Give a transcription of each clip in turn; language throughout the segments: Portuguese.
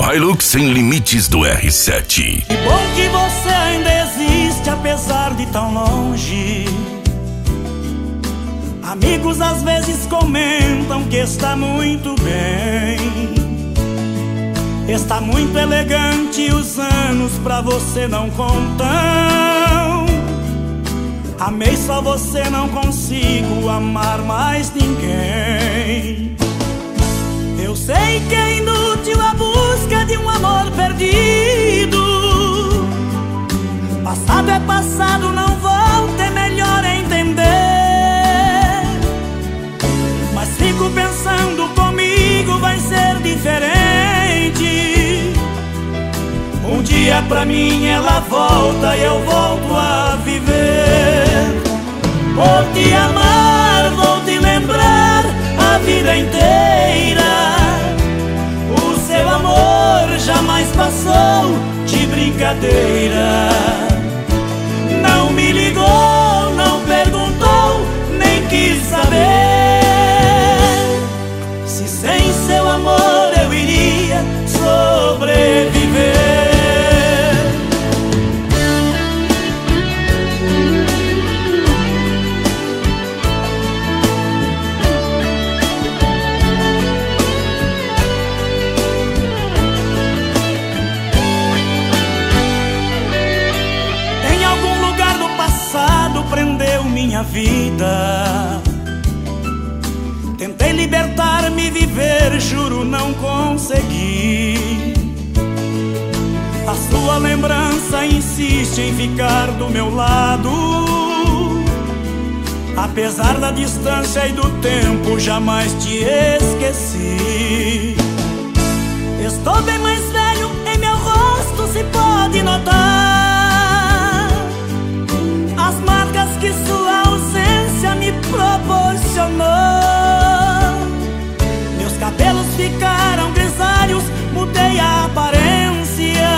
Hilux Sem Limites do R7. Que bom que você ainda existe, apesar de tão longe. Amigos às vezes comentam que está muito bem, está muito elegante, os anos pra você não contam. Amei só você, não consigo amar mais ninguém. Eu sei que é inútil a busca de um amor perdido. Passado é passado, não volta, é melhor entender. Mas fico pensando, comigo vai ser diferente. Um dia pra mim ela volta e eu volto a viver. Por te amar vou te lembrar a vida inteira. O seu amor jamais passou de brincadeira. Não me ligou, não perguntou, nem quis saber se sem seu amor eu iria sobreviver. Prendeu minha vida. Tentei libertar-me, viver, juro não consegui. A sua lembrança insiste em ficar do meu lado. Apesar da distância e do tempo, jamais te esqueci. Estou bem mais velho, em meu rosto se pode notar as marcas que sua ausência me proporcionou. Meus cabelos ficaram grisalhos, mudei a aparência.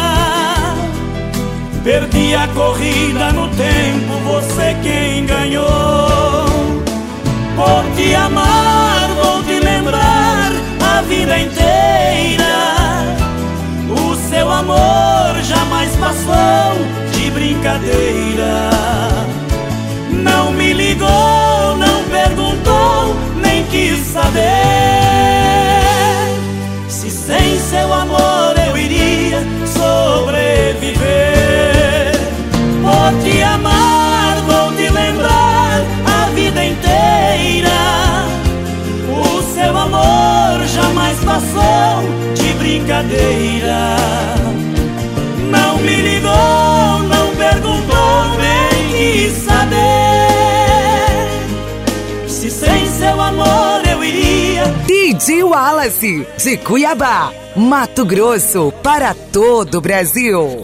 Perdi a corrida no tempo, você quem ganhou. Por te amar vou te lembrar a vida inteira. O seu amor jamais passou de brincadeira. Não me ligou, não perguntou, nem quis saber se sem seu amor eu iria sobreviver. Por te amar vou te lembrar a vida inteira. O seu amor jamais passou de brincadeira. Não me ligou, não perguntou, nem quis saber se sem seu amor eu iria. DJ Wallace, de Cuiabá, Mato Grosso, para todo o Brasil.